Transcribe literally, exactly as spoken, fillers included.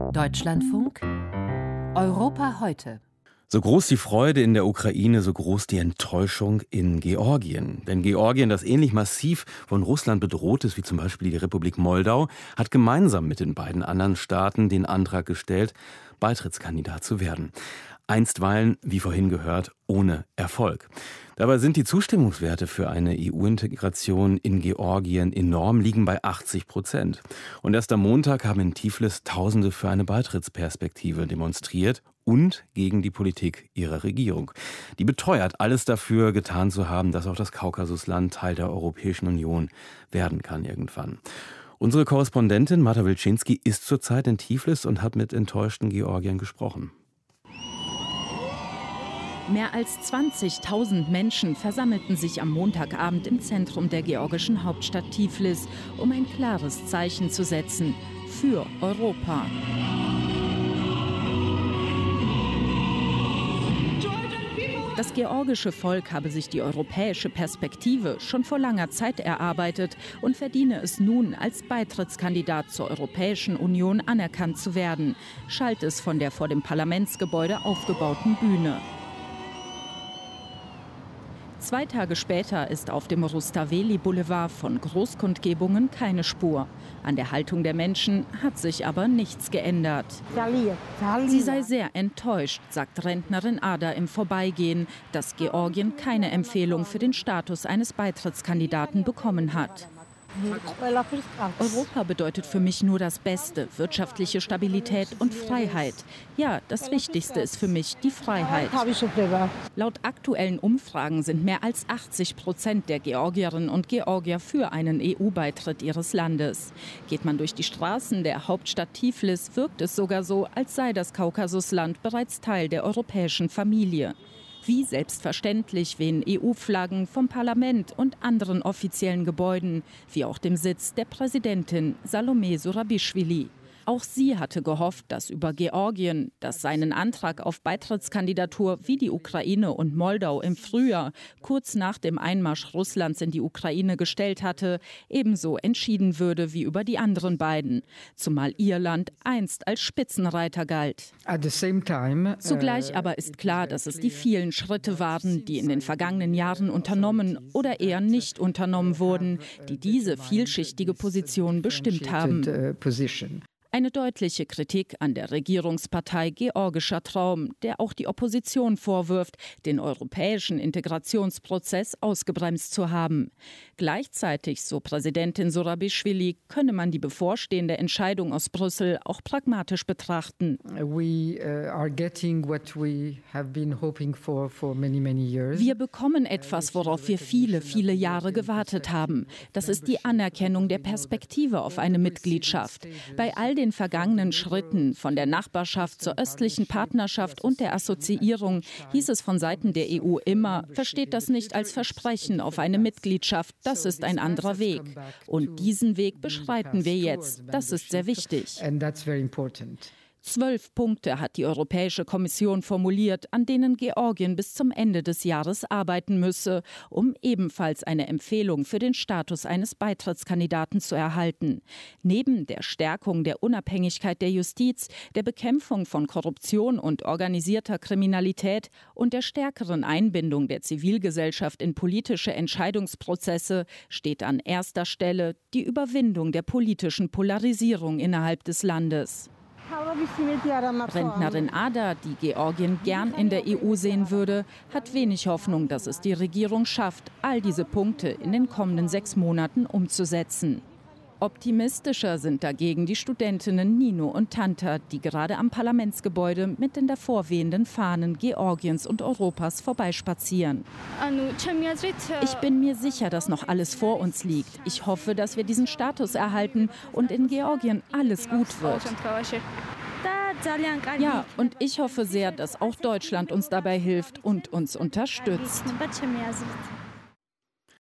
Deutschlandfunk Europa heute. So groß die Freude in der Ukraine, so groß die Enttäuschung in Georgien. Denn Georgien, das ähnlich massiv von Russland bedroht ist, wie zum Beispiel die Republik Moldau, hat gemeinsam mit den beiden anderen Staaten den Antrag gestellt, Beitrittskandidat zu werden. Einstweilen, wie vorhin gehört, ohne Erfolg. Dabei sind die Zustimmungswerte für eine E U-Integration in Georgien enorm, liegen bei achtzig Prozent. Und erst am Montag haben in Tiflis Tausende für eine Beitrittsperspektive demonstriert und gegen die Politik ihrer Regierung. Die beteuert, alles dafür getan zu haben, dass auch das Kaukasusland Teil der Europäischen Union werden kann irgendwann. Unsere Korrespondentin Marta Wilczynski ist zurzeit in Tiflis und hat mit enttäuschten Georgiern gesprochen. Mehr als zwanzigtausend Menschen versammelten sich am Montagabend im Zentrum der georgischen Hauptstadt Tiflis, um ein klares Zeichen zu setzen für Europa. Das georgische Volk habe sich die europäische Perspektive schon vor langer Zeit erarbeitet und verdiene es nun, als Beitrittskandidat zur Europäischen Union anerkannt zu werden, schallt es von der vor dem Parlamentsgebäude aufgebauten Bühne. Zwei Tage später ist auf dem Rustaveli-Boulevard von Großkundgebungen keine Spur. An der Haltung der Menschen hat sich aber nichts geändert. Sie sei sehr enttäuscht, sagt Rentnerin Ada im Vorbeigehen, dass Georgien keine Empfehlung für den Status eines Beitrittskandidaten bekommen hat. Europa bedeutet für mich nur das Beste, wirtschaftliche Stabilität und Freiheit. Ja, das Wichtigste ist für mich die Freiheit. Laut aktuellen Umfragen sind mehr als achtzig Prozent der Georgierinnen und Georgier für einen E U-Beitritt ihres Landes. Geht man durch die Straßen der Hauptstadt Tiflis, wirkt es sogar so, als sei das Kaukasusland bereits Teil der europäischen Familie. Wie selbstverständlich wehen E U-Flaggen vom Parlament und anderen offiziellen Gebäuden, wie auch dem Sitz der Präsidentin Salome Zurabišvili. Auch sie hatte gehofft, dass über Georgien, das seinen Antrag auf Beitrittskandidatur wie die Ukraine und Moldau im Frühjahr, kurz nach dem Einmarsch Russlands in die Ukraine gestellt hatte, ebenso entschieden würde wie über die anderen beiden. Zumal ihr Land einst als Spitzenreiter galt. Zugleich aber ist klar, dass es die vielen Schritte waren, die in den vergangenen Jahren unternommen oder eher nicht unternommen wurden, die diese vielschichtige Position bestimmt haben. Eine deutliche Kritik an der Regierungspartei Georgischer Traum, der auch die Opposition vorwirft, den europäischen Integrationsprozess ausgebremst zu haben. Gleichzeitig, so Präsidentin Zurabišvili, könne man die bevorstehende Entscheidung aus Brüssel auch pragmatisch betrachten. Wir bekommen etwas, worauf wir viele, viele Jahre gewartet haben. Das ist die Anerkennung der Perspektive auf eine Mitgliedschaft. Bei all den vergangenen Schritten, von der Nachbarschaft zur östlichen Partnerschaft und der Assoziierung, hieß es von Seiten der E U immer, versteht das nicht als Versprechen auf eine Mitgliedschaft, das ist ein anderer Weg. Und diesen Weg beschreiten wir jetzt. Das ist sehr wichtig. Zwölf Punkte hat die Europäische Kommission formuliert, an denen Georgien bis zum Ende des Jahres arbeiten müsse, um ebenfalls eine Empfehlung für den Status eines Beitrittskandidaten zu erhalten. Neben der Stärkung der Unabhängigkeit der Justiz, der Bekämpfung von Korruption und organisierter Kriminalität und der stärkeren Einbindung der Zivilgesellschaft in politische Entscheidungsprozesse steht an erster Stelle die Überwindung der politischen Polarisierung innerhalb des Landes. Rentnerin Ada, die Georgien gern in der E U sehen würde, hat wenig Hoffnung, dass es die Regierung schafft, all diese Punkte in den kommenden sechs Monaten umzusetzen. Optimistischer sind dagegen die Studentinnen Nino und Tanta, die gerade am Parlamentsgebäude mit den davor wehenden Fahnen Georgiens und Europas vorbeispazieren. Ich bin mir sicher, dass noch alles vor uns liegt. Ich hoffe, dass wir diesen Status erhalten und in Georgien alles gut wird. Ja, und ich hoffe sehr, dass auch Deutschland uns dabei hilft und uns unterstützt.